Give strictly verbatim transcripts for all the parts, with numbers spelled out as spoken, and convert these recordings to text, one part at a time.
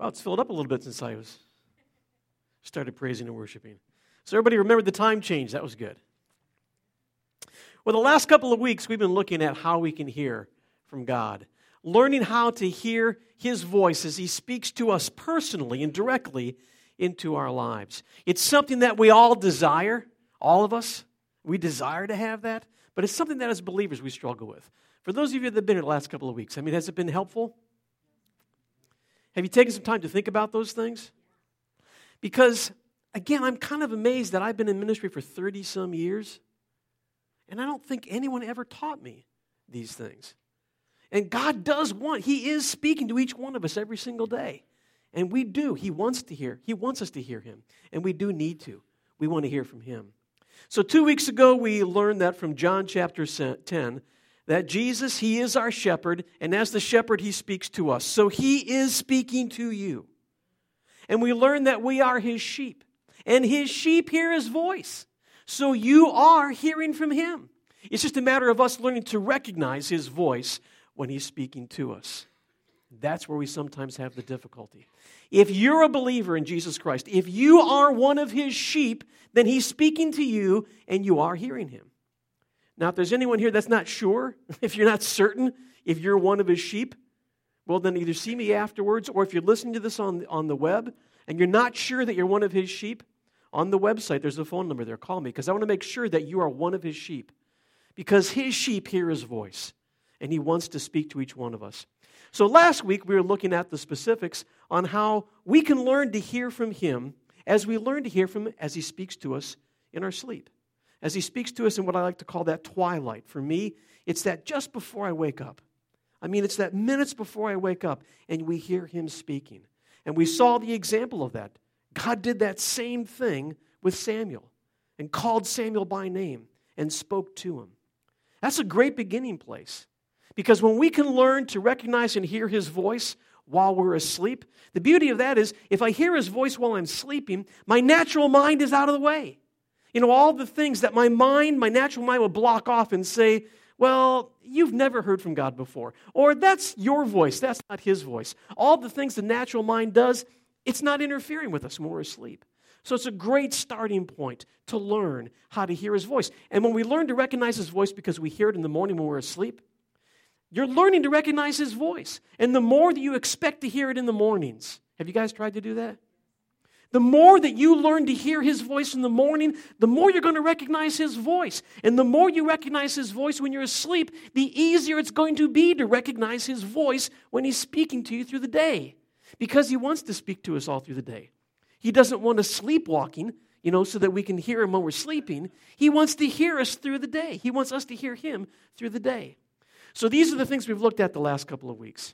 Wow, it's filled up a little bit since I was started praising and worshiping. So everybody remembered the time change. That was good. Well, the last couple of weeks, we've been looking at how we can hear from God, learning how to hear His voice as He speaks to us personally and directly into our lives. It's something that we all desire, all of us. We desire to have that, but it's something that as believers we struggle with. For those of you that have been here the last couple of weeks, I mean, has it been helpful? Have you taken some time to think about those things? Because, again, I'm kind of amazed that I've been in ministry for thirty-some years, and I don't think anyone ever taught me these things. And God does want, He is speaking to each one of us every single day. And we do. He wants to hear. He wants us to hear Him. And we do need to. We want to hear from Him. So two weeks ago, we learned that from John chapter ten, that Jesus, He is our shepherd, and as the shepherd, He speaks to us. So He is speaking to you. And we learned that we are His sheep, and His sheep hear His voice. So you are hearing from Him. It's just a matter of us learning to recognize His voice when He's speaking to us. That's where we sometimes have the difficulty. If you're a believer in Jesus Christ, if you are one of His sheep, then He's speaking to you and you are hearing Him. Now, if there's anyone here that's not sure, if you're not certain if you're one of His sheep, well, then either see me afterwards, or if you're listening to this on, on the web and you're not sure that you're one of His sheep, on the website there's a phone number there. Call me, because I want to make sure that you are one of His sheep. Because His sheep hear His voice, and He wants to speak to each one of us. So last week we were looking at the specifics on how we can learn to hear from Him as we learn to hear from Him as He speaks to us in our sleep. As He speaks to us in what I like to call that twilight. For me, it's that just before I wake up. I mean, it's that minutes before I wake up and we hear Him speaking. And we saw the example of that. God did that same thing with Samuel and called Samuel by name and spoke to him. That's a great beginning place. Because when we can learn to recognize and hear His voice while we're asleep, the beauty of that is if I hear His voice while I'm sleeping, my natural mind is out of the way. You know, all the things that my mind, my natural mind will block off and say, well, you've never heard from God before. Or that's your voice, that's not His voice. All the things the natural mind does, it's not interfering with us when we're asleep. So it's a great starting point to learn how to hear His voice. And when we learn to recognize His voice because we hear it in the morning when we're asleep, you're learning to recognize His voice. And the more that you expect to hear it in the mornings, have you guys tried to do that? The more that you learn to hear His voice in the morning, the more you're going to recognize His voice. And the more you recognize His voice when you're asleep, the easier it's going to be to recognize His voice when He's speaking to you through the day. Because He wants to speak to us all through the day. He doesn't want us sleepwalking, you know, so that we can hear Him when we're sleeping. He wants to hear us through the day. He wants us to hear Him through the day. So these are the things we've looked at the last couple of weeks.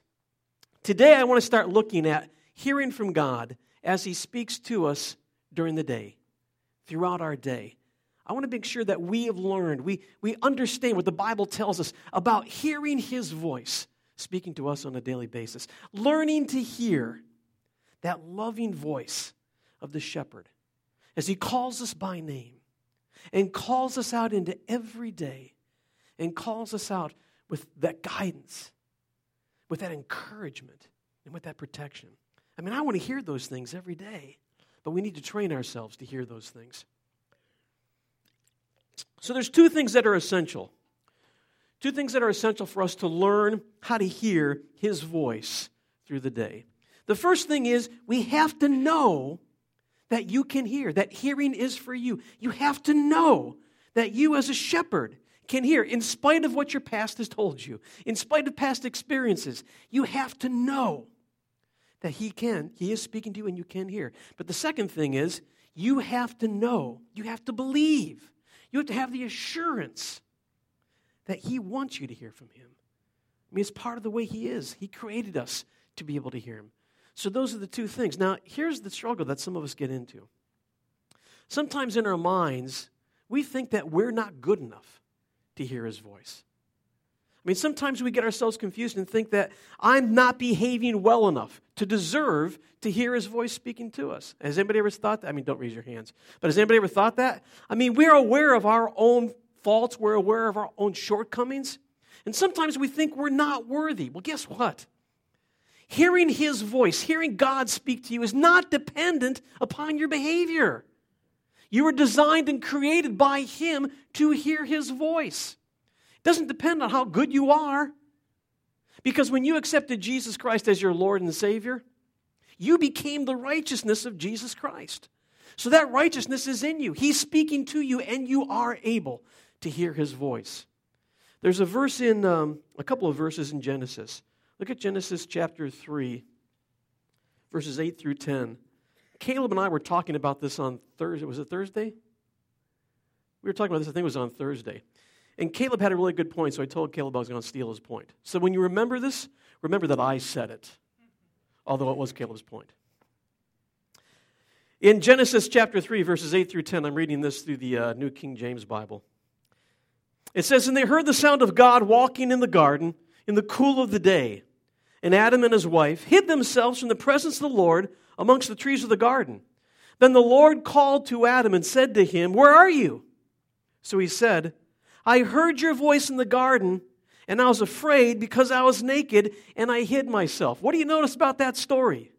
Today I want to start looking at hearing from God as He speaks to us during the day, throughout our day. I want to make sure that we have learned, we, we understand what the Bible tells us about hearing His voice speaking to us on a daily basis. Learning to hear that loving voice of the shepherd as He calls us by name and calls us out into every day and calls us out with that guidance, with that encouragement, and with that protection. I mean, I want to hear those things every day, but we need to train ourselves to hear those things. So there's two things that are essential. Two things that are essential for us to learn how to hear His voice through the day. The first thing is we have to know that you can hear, that hearing is for you. You have to know that you as a shepherd can hear, in spite of what your past has told you, in spite of past experiences. You have to know that He can, He is speaking to you and you can hear. But the second thing is, you have to know, you have to believe, you have to have the assurance that He wants you to hear from Him. I mean, it's part of the way He is. He created us to be able to hear Him. So those are the two things. Now, here's the struggle that some of us get into. Sometimes in our minds, we think that we're not good enough to hear His voice. I mean, sometimes we get ourselves confused and think that I'm not behaving well enough to deserve to hear His voice speaking to us. Has anybody ever thought that? I mean, don't raise your hands. But has anybody ever thought that? I mean, we're aware of our own faults. We're aware of our own shortcomings. And sometimes we think we're not worthy. Well, guess what? Hearing his voice, hearing God speak to you is not dependent upon your behavior. You were designed and created by him to hear his voice. It doesn't depend on how good you are. Because when you accepted Jesus Christ as your Lord and Savior, you became the righteousness of Jesus Christ. So that righteousness is in you. He's speaking to you, and you are able to hear his voice. There's a verse in, um, a couple of verses in Genesis. Look at Genesis chapter three, verses eight through ten. Caleb and I were talking about this on Thursday. Was it Thursday? We were talking about this, I think it was on Thursday. And Caleb had a really good point, so I told Caleb I was going to steal his point. So when you remember this, remember that I said it, although it was Caleb's point. In Genesis chapter three, verses eight through ten, I'm reading this through the uh, New King James Bible. It says, "And they heard the sound of God walking in the garden in the cool of the day. And Adam and his wife hid themselves from the presence of the Lord amongst the trees of the garden. Then the Lord called to Adam and said to him, 'Where are you?' So he said, 'I heard your voice in the garden, and I was afraid because I was naked, and I hid myself.'" What do you notice about that story?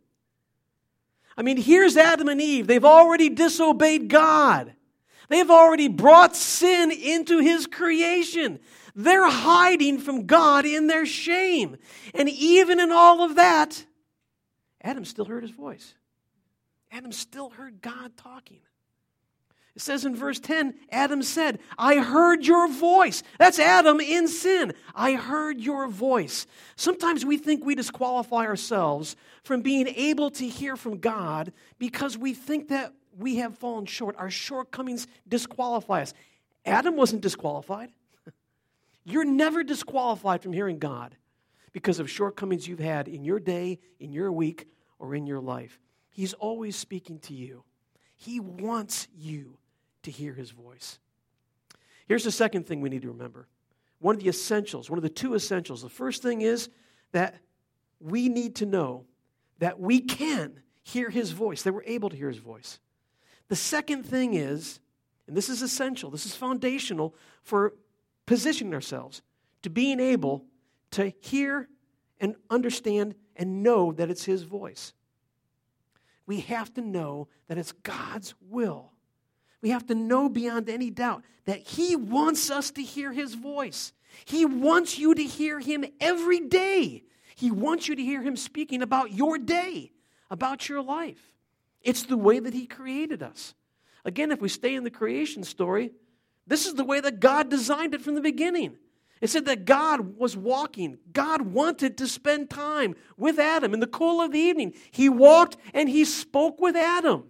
I mean, here's Adam and Eve. They've already disobeyed God. They've already brought sin into his creation. They're hiding from God in their shame. And even in all of that, Adam still heard his voice. Adam still heard God talking. It says in verse ten, Adam said, "I heard your voice." That's Adam in sin. I heard your voice. Sometimes we think we disqualify ourselves from being able to hear from God because we think that we have fallen short. Our shortcomings disqualify us. Adam wasn't disqualified. You're never disqualified from hearing God because of shortcomings you've had in your day, in your week, or in your life. He's always speaking to you. He wants you to hear his voice. Here's the second thing we need to remember. One of the essentials, one of the two essentials. The first thing is that we need to know that we can hear his voice, that we're able to hear his voice. The second thing is, and this is essential, this is foundational for positioning ourselves to being able to hear and understand and know that it's his voice. We have to know that it's God's will. We have to know beyond any doubt that he wants us to hear his voice. He wants you to hear him every day. He wants you to hear him speaking about your day, about your life. It's the way that he created us. Again, if we stay in the creation story, this is the way that God designed it from the beginning. It said that God was walking. God wanted to spend time with Adam in the cool of the evening. He walked and he spoke with Adam.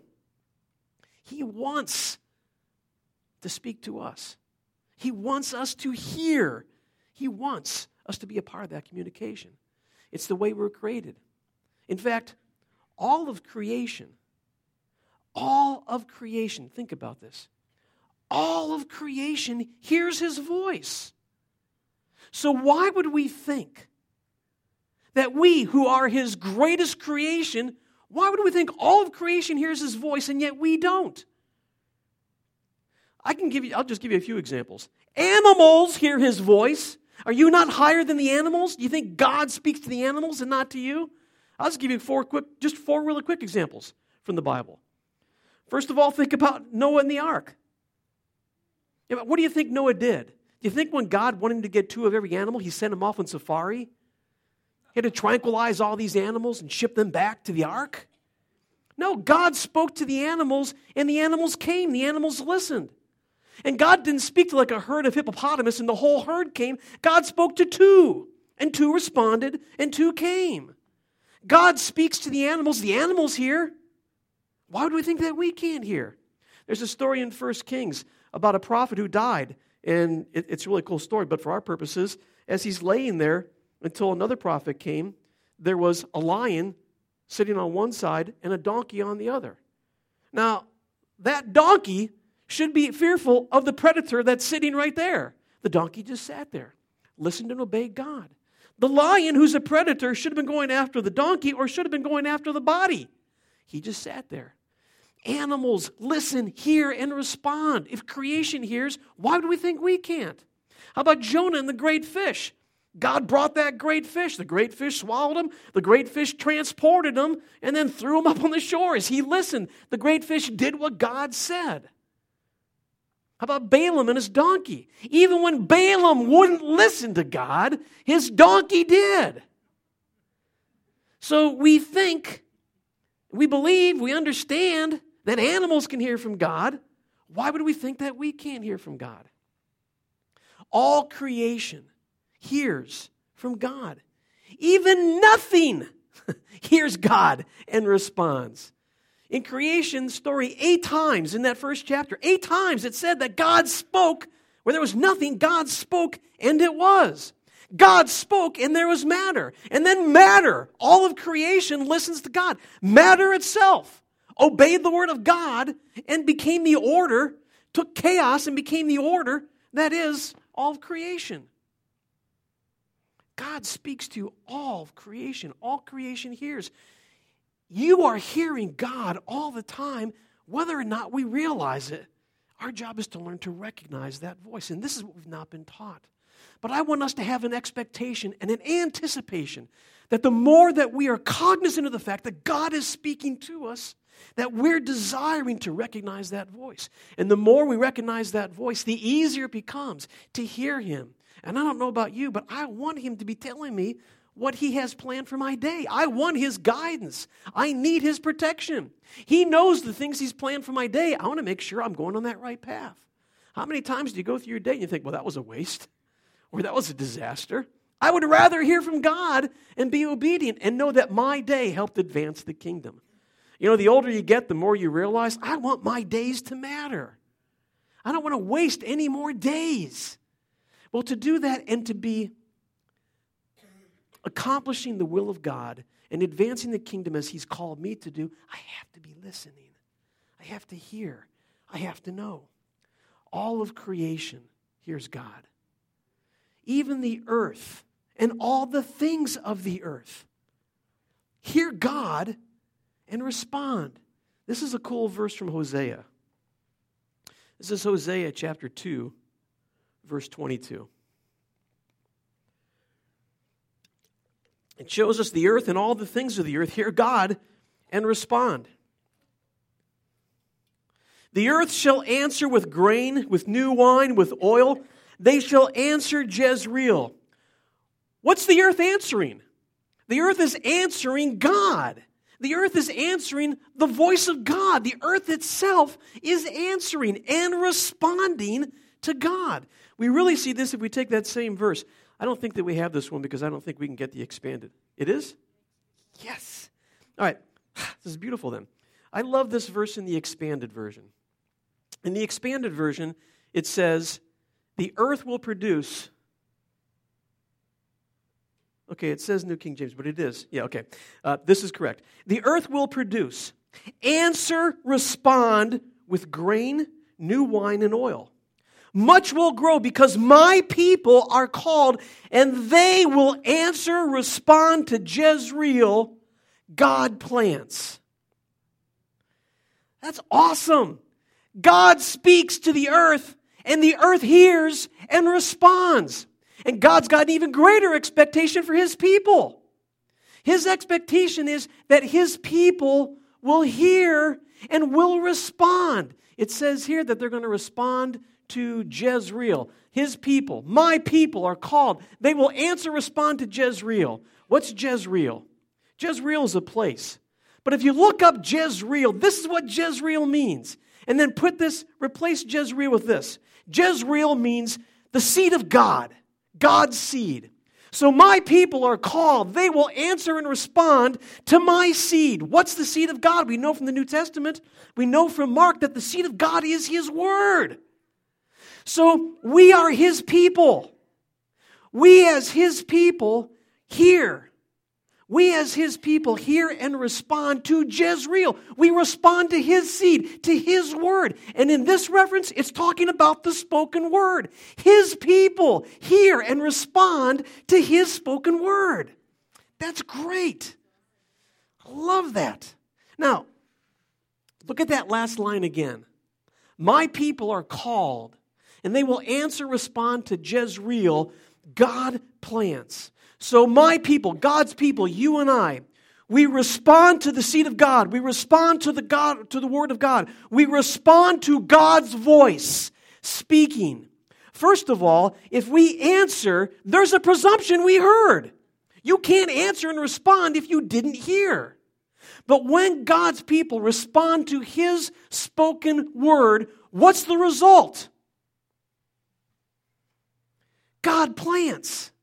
He wants to speak to us. He wants us to hear. He wants us to be a part of that communication. It's the way we're created. In fact, all of creation, all of creation, think about this. All of creation hears his voice. So why would we think that we, who are his greatest creation, why would we think all of creation hears his voice and yet we don't? I can give you, I'll just give you a few examples. Animals hear his voice. Are you not higher than the animals? Do you think God speaks to the animals and not to you? I'll just give you four quick, just four really quick examples from the Bible. First of all, think about Noah and the ark. What do you think Noah did? Do you think when God wanted him to get two of every animal, he sent them off on safari? He had to tranquilize all these animals and ship them back to the ark? No, God spoke to the animals, and the animals came. The animals listened. And God didn't speak to like a herd of hippopotamus and the whole herd came. God spoke to two, and two responded, and two came. God speaks to the animals. The animals hear. Why would we think that we can't hear? There's a story in First Kings about a prophet who died, and it, it's a really cool story, but for our purposes, as he's laying there until another prophet came, there was a lion sitting on one side and a donkey on the other. Now, that donkey should be fearful of the predator that's sitting right there. The donkey just sat there, listened and obeyed God. The lion, who's a predator, should have been going after the donkey or should have been going after the body. He just sat there. Animals listen, hear, and respond. If creation hears, why would we think we can't? How about Jonah and the great fish? God brought that great fish. The great fish swallowed him. The great fish transported him and then threw him up on the shore. As he listened, the great fish did what God said. How about Balaam and his donkey? Even when Balaam wouldn't listen to God, his donkey did. So we think, we believe, we understand that animals can hear from God. Why would we think that we can't hear from God? All creation hears from God. Even nothing hears God and responds. In creation story, eight times in that first chapter, eight times it said that God spoke. Where there was nothing, God spoke and it was. God spoke and there was matter. And then matter, all of creation listens to God. Matter itself obeyed the word of God and became the order, took chaos and became the order that is all of creation. God speaks to all of creation. All creation hears. You are hearing God all the time, whether or not we realize it. Our job is to learn to recognize that voice, and this is what we've not been taught. But I want us to have an expectation and an anticipation that the more that we are cognizant of the fact that God is speaking to us, that we're desiring to recognize that voice. And the more we recognize that voice, the easier it becomes to hear him. And I don't know about you, but I want him to be telling me what he has planned for my day. I want his guidance. I need his protection. He knows the things he's planned for my day. I want to make sure I'm going on that right path. How many times do you go through your day and you think, well, that was a waste, or that was a disaster? I would rather hear from God and be obedient and know that my day helped advance the kingdom. You know, the older you get, the more you realize, I want my days to matter. I don't want to waste any more days. Well, to do that and to be accomplishing the will of God and advancing the kingdom as he's called me to do, I have to be listening. I have to hear. I have to know. All of creation hears God. Even the earth and all the things of the earth hear God and respond. This is a cool verse from Hosea. This is Hosea chapter two, verse twenty-two. It shows us the earth and all the things of the earth hear God and respond. The earth shall answer with grain, with new wine, with oil. They shall answer Jezreel. What's the earth answering? The earth is answering God. The earth is answering the voice of God. The earth itself is answering and responding to God. We really see this if we take that same verse. I don't think that we have this one because I don't think we can get the expanded. It is? Yes. All right. This is beautiful then. I love this verse in the expanded version. In the expanded version, it says, the earth will produce. Okay, it says New King James, but it is. Yeah, okay. Uh, this is correct. The earth will produce, answer, respond with grain, new wine, and oil. Much will grow because my people are called, and they will answer, respond to Jezreel, God plants. That's awesome. God speaks to the earth, and the earth hears and responds. And God's got an even greater expectation for his people. His expectation is that his people will hear and will respond. It says here that they're going to respond to Jezreel. His people, my people are called. They will answer, respond to Jezreel. What's Jezreel? Jezreel is a place. But if you look up Jezreel, this is what Jezreel means. And then put this, replace Jezreel with this. Jezreel means the seed of God, God's seed. So my people are called. They will answer and respond to my seed. What's the seed of God? We know from the New Testament. We know from Mark that the seed of God is his word. So we are his people. We as his people hear. We as his people hear and respond to Jezreel. We respond to his seed, to his word. And in this reference, it's talking about the spoken word. His people hear and respond to his spoken word. That's great. I love that. Now, look at that last line again. My people are called, and they will answer, respond to Jezreel, God plants. So my people, God's people, you and I, we respond to the seed of God. We respond to the God, to the Word of God. We respond to God's voice speaking. First of all, if we answer, there's a presumption we heard. You can't answer and respond if you didn't hear. But when God's people respond to His spoken word, what's the result? God plants.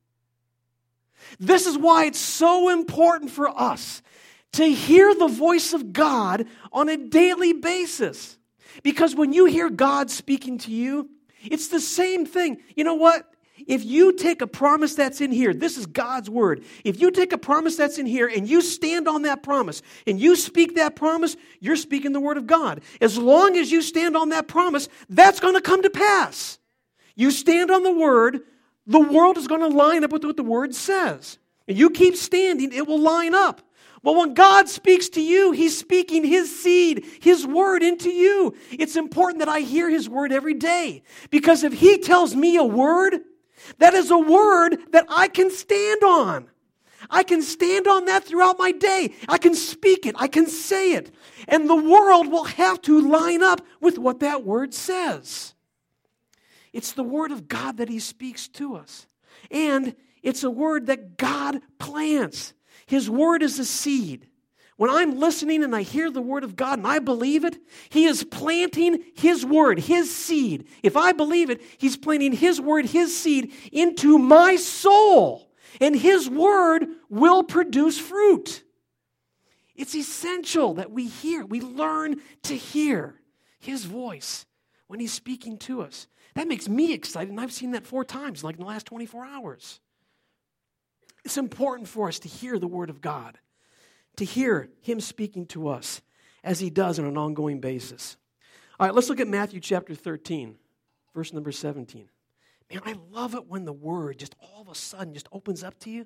This is why it's so important for us to hear the voice of God on a daily basis. Because when you hear God speaking to you, it's the same thing. You know what? If you take a promise that's in here, this is God's word. If you take a promise that's in here and you stand on that promise and you speak that promise, you're speaking the word of God. As long as you stand on that promise, that's going to come to pass. You stand on the word, the world is going to line up with what the word says. And you keep standing, it will line up. Well, when God speaks to you, He's speaking His seed, His word into you. It's important that I hear His word every day. Because if He tells me a word, that is a word that I can stand on. I can stand on that throughout my day. I can speak it. I can say it. And the world will have to line up with what that word says. It's the word of God that He speaks to us. And it's a word that God plants. His word is a seed. When I'm listening and I hear the word of God and I believe it, He is planting His word, His seed. If I believe it, He's planting His word, His seed into my soul. And His word will produce fruit. It's essential that we hear, we learn to hear His voice when He's speaking to us. That makes me excited, and I've seen that four times, like in the last twenty-four hours. It's important for us to hear the word of God, to hear Him speaking to us as He does on an ongoing basis. All right, let's look at Matthew chapter thirteen, verse number seventeen. Man, I love it when the word just all of a sudden just opens up to you.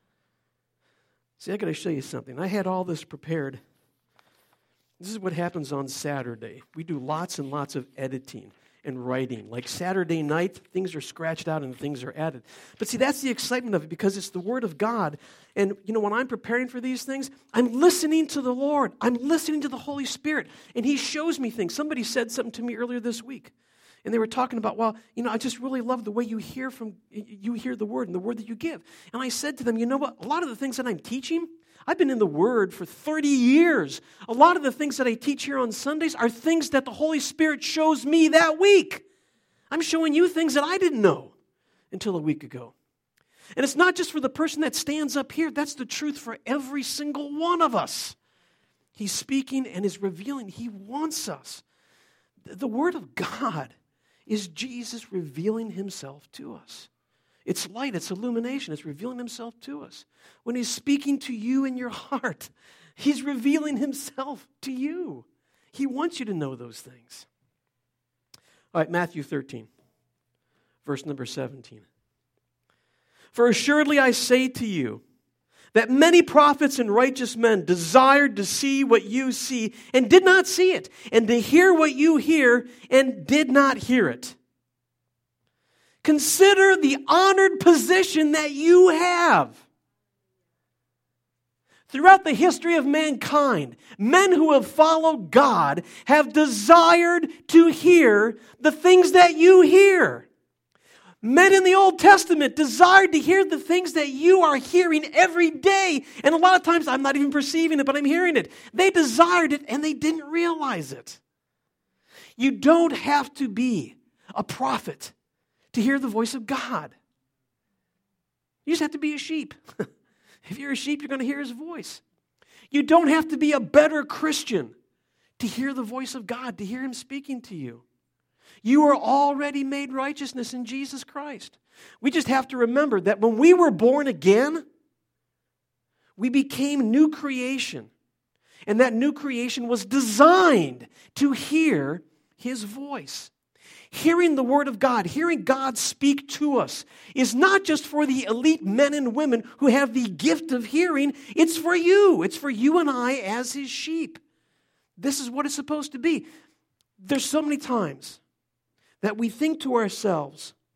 See, I got to show you something. I had all this prepared. This is what happens on Saturday. We do lots and lots of editing and writing. Like Saturday night, things are scratched out and things are added. But see, that's the excitement of it because it's the Word of God. And, you know, when I'm preparing for these things, I'm listening to the Lord. I'm listening to the Holy Spirit. And He shows me things. Somebody said something to me earlier this week. And they were talking about, well, you know, I just really love the way you hear from, you hear the Word and the Word that you give. And I said to them, you know what? A lot of the things that I'm teaching, I've been in the Word for thirty years. A lot of the things that I teach here on Sundays are things that the Holy Spirit shows me that week. I'm showing you things that I didn't know until a week ago. And it's not just for the person that stands up here. That's the truth for every single one of us. He's speaking and is revealing. He wants us. The Word of God is Jesus revealing Himself to us. It's light, it's illumination, it's revealing Himself to us. When He's speaking to you in your heart, He's revealing Himself to you. He wants you to know those things. All right, Matthew thirteen, verse number seventeen. For assuredly I say to you, that many prophets and righteous men desired to see what you see and did not see it, and to hear what you hear and did not hear it. Consider the honored position that you have. Throughout the history of mankind, men who have followed God have desired to hear the things that you hear. Men in the Old Testament desired to hear the things that you are hearing every day. And a lot of times I'm not even perceiving it, but I'm hearing it. They desired it and they didn't realize it. You don't have to be a prophet to hear the voice of God. You just have to be a sheep. If you're a sheep, you're going to hear His voice. You don't have to be a better Christian to hear the voice of God, to hear Him speaking to you. You are already made righteousness in Jesus Christ. We just have to remember that when we were born again, we became new creation. And that new creation was designed to hear His voice. Hearing the Word of God, hearing God speak to us, is not just for the elite men and women who have the gift of hearing. It's for you. It's for you and I as His sheep. This is what it's supposed to be. There's so many times that we think to ourselves,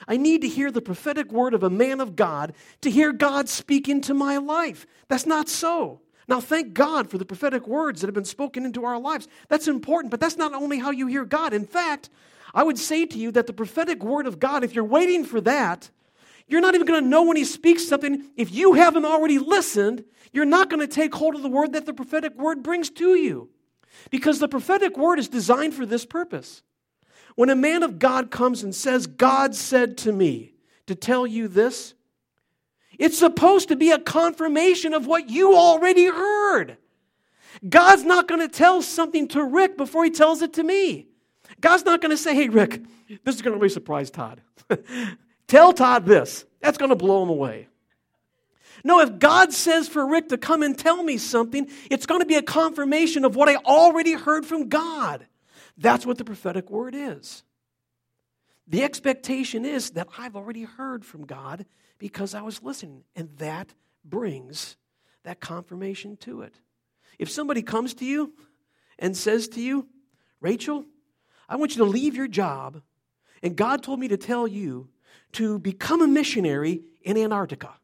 I need to hear the prophetic word of a man of God to hear God speak into my life. That's not so. Now, thank God for the prophetic words that have been spoken into our lives. That's important, but that's not only how you hear God. In fact, I would say to you that the prophetic word of God, if you're waiting for that, you're not even going to know when he speaks something. If you haven't already listened, you're not going to take hold of the word that the prophetic word brings to you. Because the prophetic word is designed for this purpose. When a man of God comes and says, God said to me to tell you this, it's supposed to be a confirmation of what you already heard. God's not going to tell something to Rick before he tells it to me. God's not going to say, hey, Rick, this is going to really surprise Todd. Tell Todd this. That's going to blow him away. No, if God says for Rick to come and tell me something, it's going to be a confirmation of what I already heard from God. That's what the prophetic word is. The expectation is that I've already heard from God because I was listening, and that brings that confirmation to it. If somebody comes to you and says to you, Rachel, I want you to leave your job, and God told me to tell you to become a missionary in Antarctica.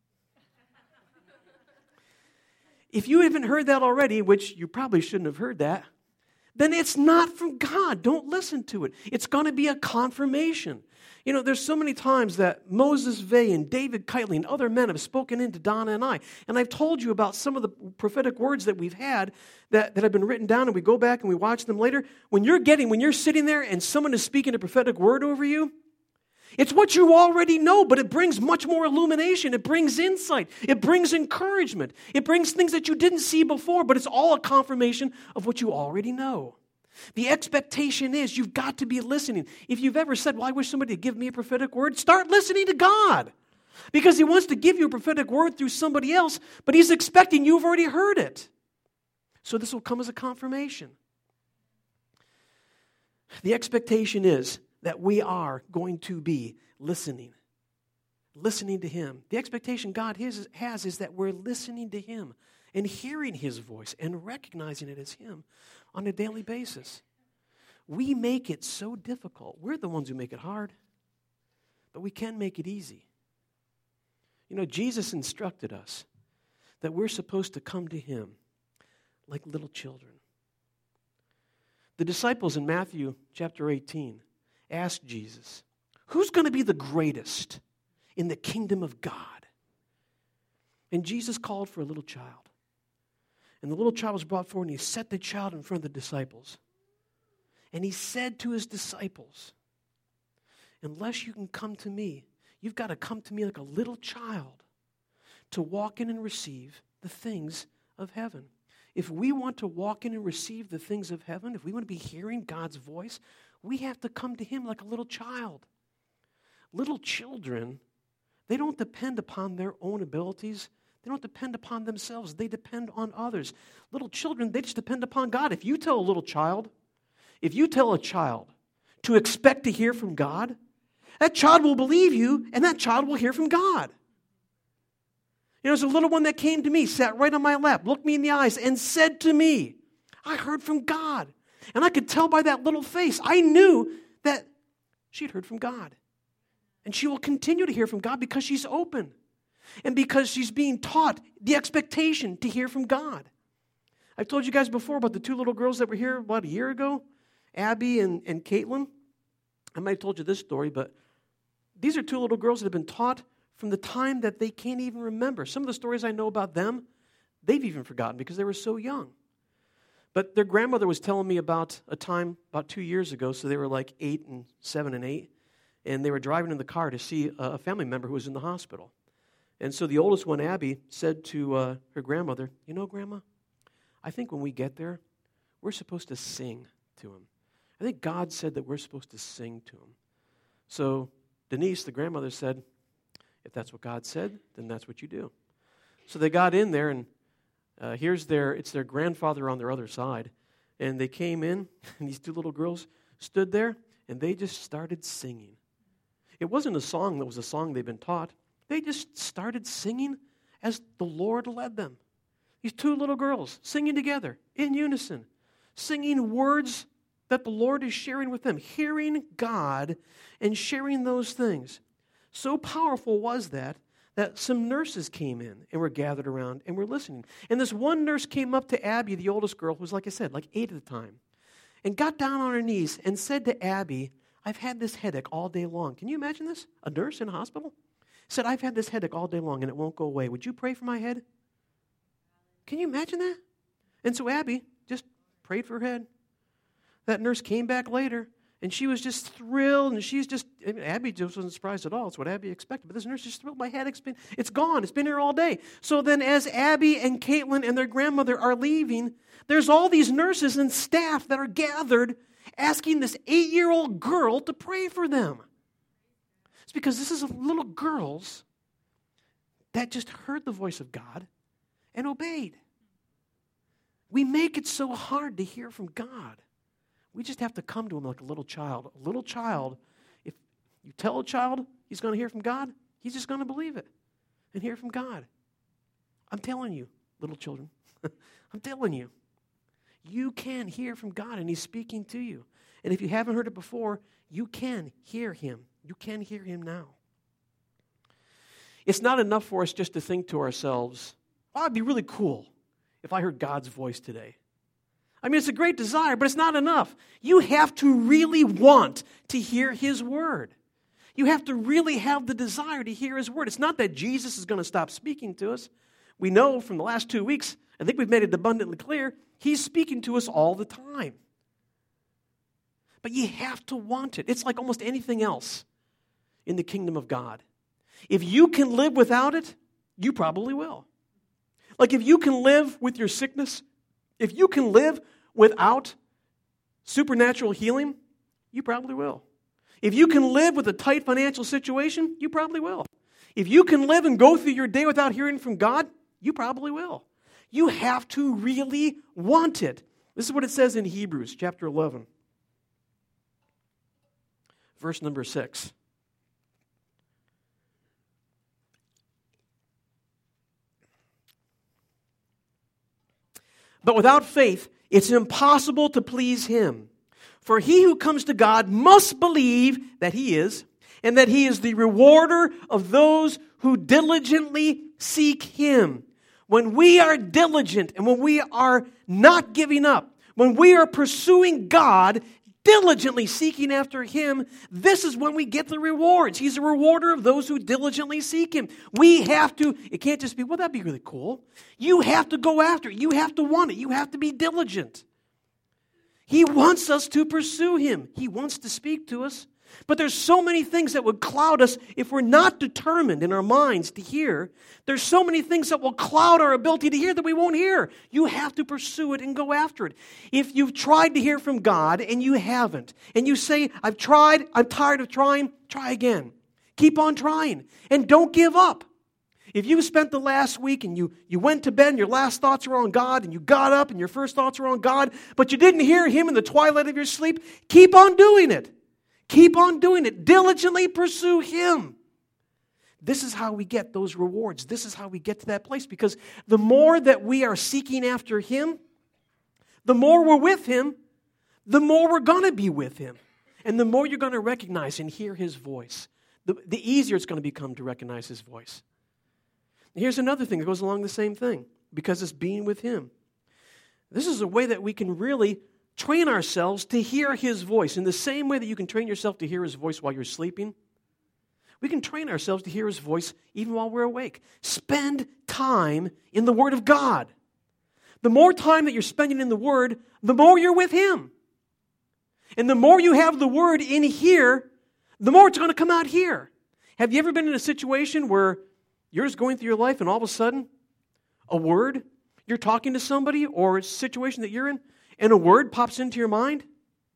If you haven't heard that already, which you probably shouldn't have heard that, then it's not from God. Don't listen to it. It's going to be a confirmation. You know, there's so many times that Moses Vey and David Keightley and other men have spoken into Donna and I. And I've told you about some of the prophetic words that we've had that, that have been written down, and we go back and we watch them later. When you're getting, when you're sitting there and someone is speaking a prophetic word over you, it's what you already know, but it brings much more illumination. It brings insight. It brings encouragement. It brings things that you didn't see before, but it's all a confirmation of what you already know. The expectation is you've got to be listening. If you've ever said, well, I wish somebody would give me a prophetic word, start listening to God. Because he wants to give you a prophetic word through somebody else, but he's expecting you've already heard it. So this will come as a confirmation. The expectation is that we are going to be listening. Listening to him. The expectation God has, has is that we're listening to him and hearing his voice and recognizing it as him on a daily basis. We make it so difficult. We're the ones who make it hard. But we can make it easy. You know, Jesus instructed us that we're supposed to come to him like little children. The disciples in Matthew chapter eighteen asked Jesus, who's going to be the greatest in the kingdom of God? And Jesus called for a little child. And the little child was brought forward, and he set the child in front of the disciples. And he said to his disciples, unless you can come to me, you've got to come to me like a little child to walk in and receive the things of heaven. If we want to walk in and receive the things of heaven, if we want to be hearing God's voice, we have to come to him like a little child. Little children, they don't depend upon their own abilities. They don't depend upon themselves. They depend on others. Little children, they just depend upon God. If you tell a little child, if you tell a child to expect to hear from God, that child will believe you, and that child will hear from God. You know, there's a little one that came to me, sat right on my lap, looked me in the eyes, and said to me, I heard from God. And I could tell by that little face, I knew that she'd heard from God. And she will continue to hear from God because she's open. And because she's being taught the expectation to hear from God. I've told you guys before about the two little girls that were here about a year ago, Abby and, and Caitlin. I might have told you this story, but these are two little girls that have been taught from the time that they can't even remember. Some of the stories I know about them, they've even forgotten because they were so young. But their grandmother was telling me about a time about two years ago, so they were like eight and seven and eight, and they were driving in the car to see a family member who was in the hospital. And so the oldest one, Abby, said to uh, her grandmother, you know, Grandma, I think when we get there, we're supposed to sing to him. I think God said that we're supposed to sing to him. So Denise, the grandmother, said, if that's what God said, then that's what you do. So they got in there, and uh, here's their, it's their grandfather on their other side. And they came in, and these two little girls stood there, and they just started singing. It wasn't a song that was a song they'd been taught. They just started singing as the Lord led them. These two little girls singing together in unison, singing words that the Lord is sharing with them, hearing God and sharing those things. So powerful was that, that some nurses came in and were gathered around and were listening. And this one nurse came up to Abby, the oldest girl, who was, like I said, like eight at the time, and got down on her knees and said to Abby, I've had this headache all day long. Can you imagine this? A nurse in a hospital? Said, I've had this headache all day long and it won't go away. Would you pray for my head? Can you imagine that? And so Abby just prayed for her head. That nurse came back later, and she was just thrilled, and she's just, I mean, Abby just wasn't surprised at all. It's what Abby expected. But this nurse just thrilled. My headache's been, it's gone. It's been here all day. So then as Abby and Caitlin and their grandmother are leaving, there's all these nurses and staff that are gathered asking this eight-year-old girl to pray for them. It's because this is little girls that just heard the voice of God and obeyed. We make it so hard to hear from God. We just have to come to him like a little child. A little child, if you tell a child he's going to hear from God, he's just going to believe it and hear from God. I'm telling you, little children, I'm telling you, you can hear from God and he's speaking to you. And if you haven't heard it before, you can hear him. You can hear him now. It's not enough for us just to think to ourselves, oh, it'd be really cool if I heard God's voice today. I mean, it's a great desire, but it's not enough. You have to really want to hear his word. You have to really have the desire to hear his word. It's not that Jesus is going to stop speaking to us. We know from the last two weeks, I think we've made it abundantly clear, he's speaking to us all the time. But you have to want it. It's like almost anything else in the kingdom of God. If you can live without it, you probably will. Like if you can live with your sickness, if you can live without supernatural healing, you probably will. If you can live with a tight financial situation, you probably will. If you can live and go through your day without hearing from God, you probably will. You have to really want it. This is what it says in Hebrews chapter eleven, verse number six. But without faith, it's impossible to please him. For he who comes to God must believe that he is, and that he is the rewarder of those who diligently seek him. When we are diligent and when we are not giving up, when we are pursuing God, diligently seeking after him, this is when we get the rewards. He's a rewarder of those who diligently seek him. We have to, it can't just be, well, that'd be really cool. You have to go after it. You have to want it. You have to be diligent. He wants us to pursue him. He wants to speak to us. But there's so many things that would cloud us if we're not determined in our minds to hear. There's so many things that will cloud our ability to hear that we won't hear. You have to pursue it and go after it. If you've tried to hear from God and you haven't, and you say, I've tried, I'm tired of trying, try again. Keep on trying. And don't give up. If you spent the last week and you, you went to bed and your last thoughts were on God and you got up and your first thoughts were on God, but you didn't hear him in the twilight of your sleep, keep on doing it. Keep on doing it. Diligently pursue him. This is how we get those rewards. This is how we get to that place. Because the more that we are seeking after him, the more we're with him, the more we're going to be with him. And the more you're going to recognize and hear his voice. The, the easier it's going to become to recognize his voice. And here's another thing that goes along the same thing. Because it's being with him. This is a way that we can really train ourselves to hear his voice. In the same way that you can train yourself to hear his voice while you're sleeping, we can train ourselves to hear his voice even while we're awake. Spend time in the Word of God. The more time that you're spending in the Word, the more you're with him. And the more you have the Word in here, the more it's going to come out here. Have you ever been in a situation where you're just going through your life and all of a sudden, a word, you're talking to somebody or a situation that you're in, and a word pops into your mind?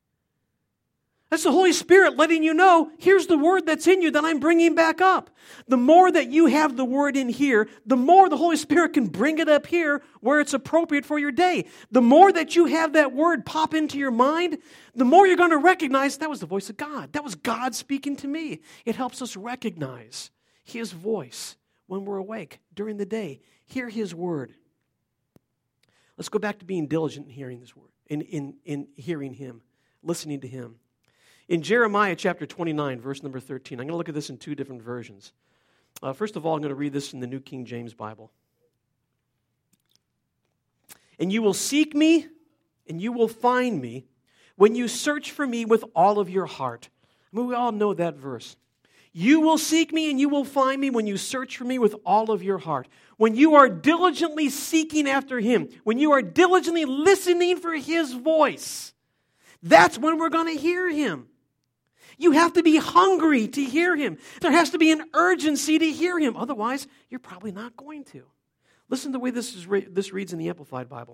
That's the Holy Spirit letting you know, here's the word that's in you that I'm bringing back up. The more that you have the word in here, the more the Holy Spirit can bring it up here where it's appropriate for your day. The more that you have that word pop into your mind, the more you're going to recognize that was the voice of God. That was God speaking to me. It helps us recognize his voice when we're awake during the day. Hear his word. Let's go back to being diligent in hearing this word, in, in, in hearing him. listening to him. In Jeremiah chapter twenty-nine, verse number thirteen, I'm going to look at this in two different versions. Uh, first of all, I'm going to read this in the New King James Bible. And you will seek me, and you will find me, when you search for me with all of your heart. I mean, we all know that verse. You will seek me, and you will find me when you search for me with all of your heart. When you are diligently seeking after him, when you are diligently listening for his voice, that's when we're going to hear him. You have to be hungry to hear him. There has to be an urgency to hear him. Otherwise, you're probably not going to. Listen to the way this, is re- this reads in the Amplified Bible.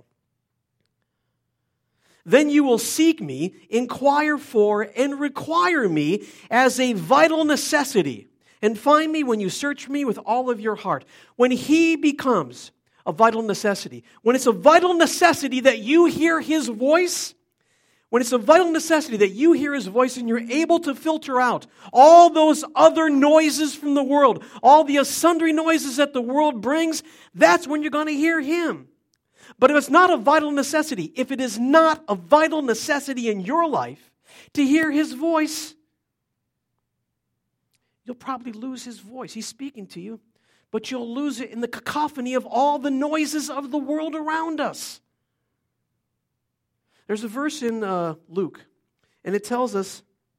Then you will seek me, inquire for, and require me as a vital necessity, and find me when you search for me with all of your heart. When he becomes a vital necessity, when it's a vital necessity that you hear his voice, when it's a vital necessity that you hear his voice and you're able to filter out all those other noises from the world, all the sundry noises that the world brings, that's when you're going to hear him. But if it's not a vital necessity, if it is not a vital necessity in your life to hear his voice, you'll probably lose his voice. He's speaking to you, but you'll lose it in the cacophony of all the noises of the world around us. There's a verse in uh, Luke, and it tells us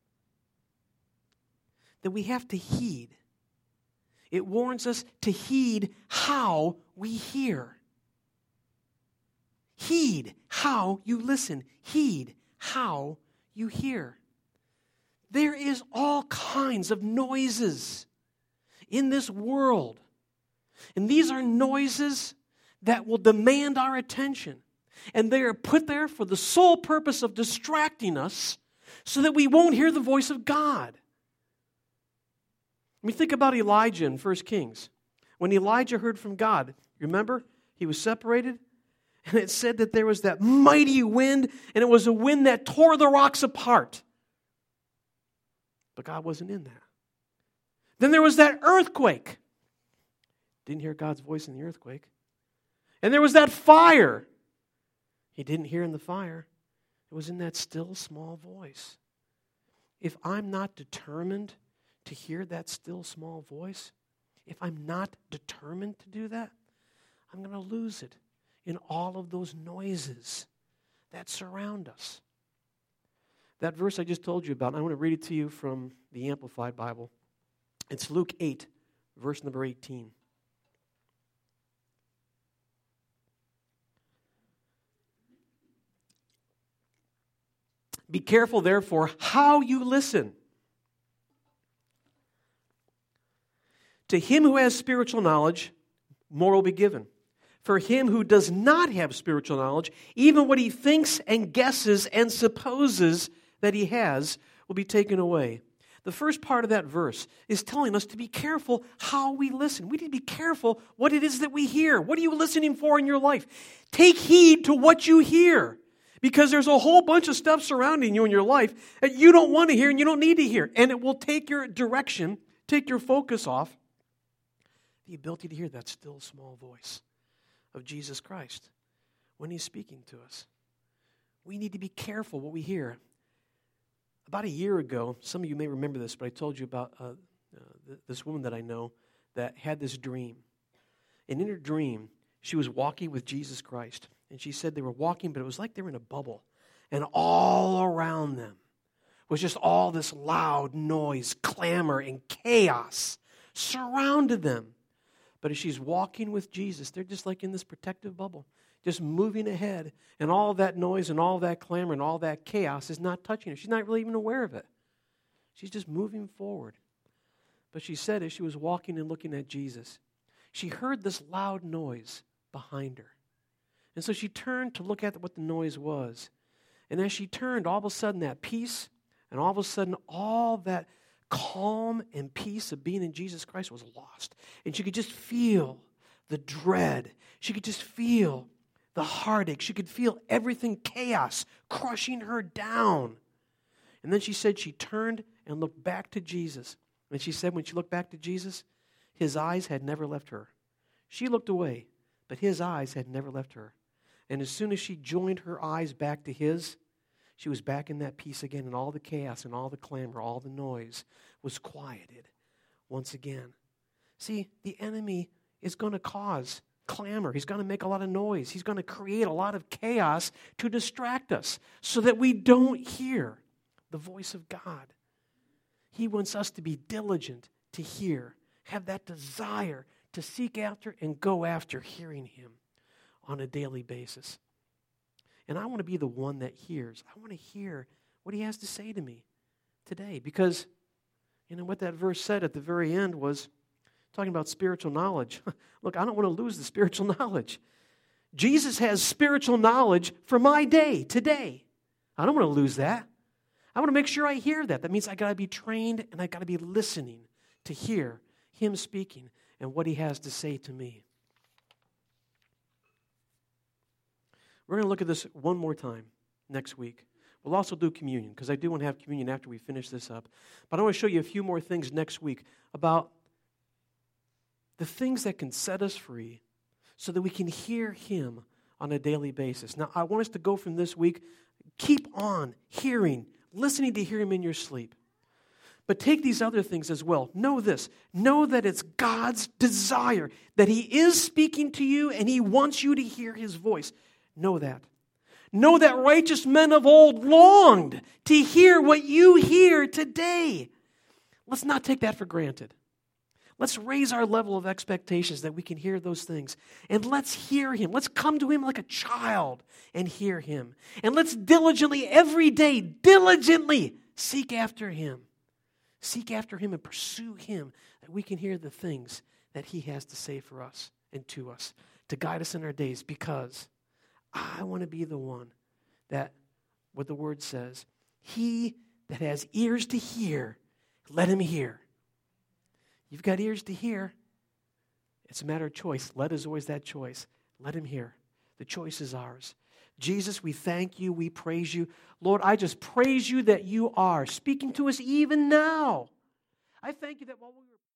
that we have to heed. It warns us to heed how we hear. Heed how you listen. Heed how you hear. There is all kinds of noises in this world. And these are noises that will demand our attention. And they are put there for the sole purpose of distracting us so that we won't hear the voice of God. I mean, think about Elijah in First Kings. When Elijah heard from God, remember, he was separated. And it said that there was that mighty wind, and it was a wind that tore the rocks apart. But God wasn't in that. Then there was that earthquake. Didn't hear God's voice in the earthquake. And there was that fire. He didn't hear in the fire. It was in that still small voice. If I'm not determined to hear that still small voice, if I'm not determined to do that, I'm going to lose it in all of those noises that surround us. That verse I just told you about, I want to read it to you from the Amplified Bible. It's Luke eight, verse number eighteen. Be careful, therefore, how you listen. To him who has spiritual knowledge, more will be given. For him who does not have spiritual knowledge, even what he thinks and guesses and supposes that he has will be taken away. The first part of that verse is telling us to be careful how we listen. We need to be careful what it is that we hear. What are you listening for in your life? Take heed to what you hear. Because there's a whole bunch of stuff surrounding you in your life that you don't want to hear and you don't need to hear. And it will take your direction, take your focus off the ability to hear that still small voice of Jesus Christ when he's speaking to us. We need to be careful what we hear. About a year ago, some of you may remember this, but I told you about uh, uh, this woman that I know that had this dream. And in her dream, she was walking with Jesus Christ. And she said they were walking, but it was like they were in a bubble. And all around them was just all this loud noise, clamor, and chaos surrounded them. But as she's walking with Jesus, they're just like in this protective bubble, just moving ahead. And all that noise and all that clamor and all that chaos is not touching her. She's not really even aware of it. She's just moving forward. But she said as she was walking and looking at Jesus, she heard this loud noise behind her. And so she turned to look at what the noise was. And as she turned, all of a sudden that peace and all of a sudden all that calm and peace of being in Jesus Christ was lost. And she could just feel the dread. She could just feel the heartache. She could feel everything chaos crushing her down. And then she said she turned and looked back to Jesus. And she said when she looked back to Jesus, his eyes had never left her. She looked away, but his eyes had never left her. And as soon as she joined her eyes back to his, she was back in that peace again, and all the chaos and all the clamor, all the noise was quieted once again. See, the enemy is going to cause clamor. He's going to make a lot of noise. He's going to create a lot of chaos to distract us so that we don't hear the voice of God. He wants us to be diligent to hear, have that desire to seek after and go after hearing Him on a daily basis. And I want to be the one that hears. I want to hear what He has to say to me today, because you know what that verse said at the very end was talking about spiritual knowledge. Look, I don't want to lose the spiritual knowledge. Jesus has spiritual knowledge for my day today. I don't want to lose that. I want to make sure I hear that. That means I got to be trained and I got to be listening to hear Him speaking and what He has to say to me. We're going to look at this one more time next week. We'll also do communion, because I do want to have communion after we finish this up. But I want to show you a few more things next week about the things that can set us free so that we can hear Him on a daily basis. Now, I want us to go from this week, keep on hearing, listening to hear Him in your sleep. But take these other things as well. Know this. Know that it's God's desire, that He is speaking to you and He wants you to hear His voice. Know that. Know that righteous men of old longed to hear what you hear today. Let's not take that for granted. Let's raise our level of expectations that we can hear those things. And let's hear Him. Let's come to Him like a child and hear Him. And let's diligently, every day, diligently seek after Him. Seek after Him and pursue Him, that we can hear the things that He has to say for us and to us, to guide us in our days, because I want to be the one that, what the Word says, he that has ears to hear, let him hear. You've got ears to hear. It's a matter of choice. Let is always that choice. Let Him hear. The choice is ours. Jesus, we thank You. We praise You. Lord, I just praise You that You are speaking to us even now. I thank You that while we were